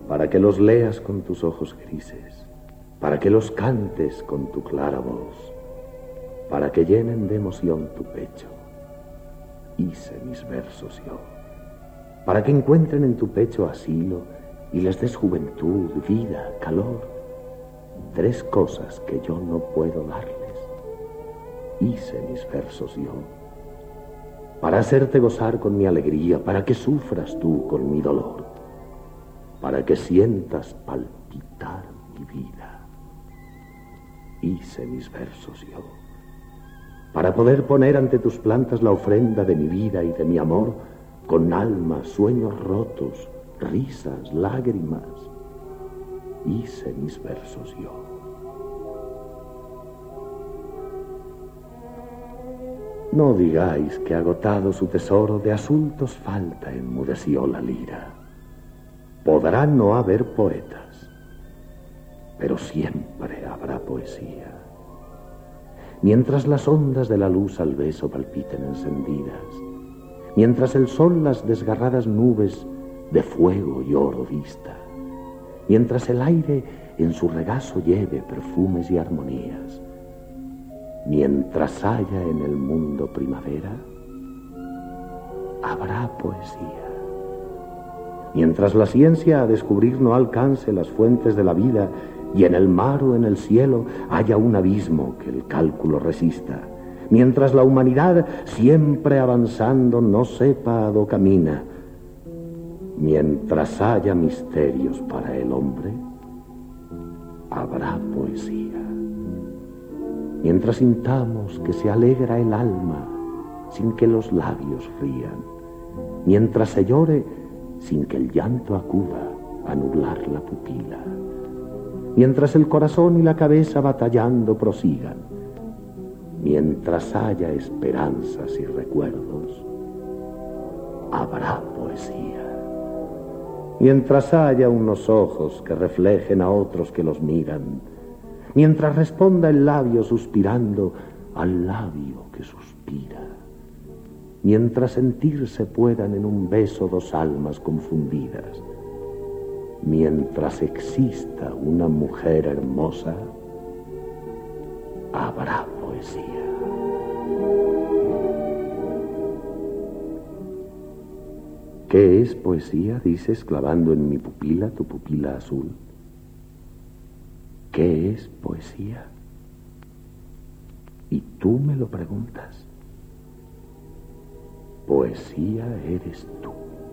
para que los leas con tus ojos grises, para que los cantes con tu clara voz, para que llenen de emoción tu pecho. Hice mis versos yo, para que encuentren en tu pecho asilo y les des juventud, vida, calor. 3 cosas que yo no puedo darles. Hice mis versos yo, para hacerte gozar con mi alegría, para que sufras tú con mi dolor, para que sientas palpitar mi vida. Hice mis versos yo, para poder poner ante tus plantas la ofrenda de mi vida y de mi amor, con alma, sueños rotos, risas, lágrimas. Hice mis versos yo. No digáis que agotado su tesoro de asuntos falta, enmudeció la lira. Podrá no haber poetas, pero siempre habrá poesía. Mientras las ondas de la luz al beso palpiten encendidas, mientras el sol las desgarradas nubes de fuego y oro vista, mientras el aire en su regazo lleve perfumes y armonías, mientras haya en el mundo primavera, habrá poesía. Mientras la ciencia a descubrir no alcance las fuentes de la vida y en el mar o en el cielo haya un abismo que el cálculo resista, mientras la humanidad siempre avanzando no sepa a dó camina, mientras haya misterios para el hombre, habrá poesía. Mientras sintamos que se alegra el alma sin que los labios rían, mientras se llore sin que el llanto acuda a nublar la pupila, mientras el corazón y la cabeza batallando prosigan, mientras haya esperanzas y recuerdos, habrá poesía. Mientras haya unos ojos que reflejen a otros que los miran, mientras responda el labio suspirando al labio que suspira, mientras sentirse puedan en un beso 2 almas confundidas, mientras exista una mujer hermosa, habrá poesía. ¿Qué es poesía? Dices, clavando en mi pupila tu pupila azul. ¿Qué es poesía? Y tú me lo preguntas. Poesía eres tú.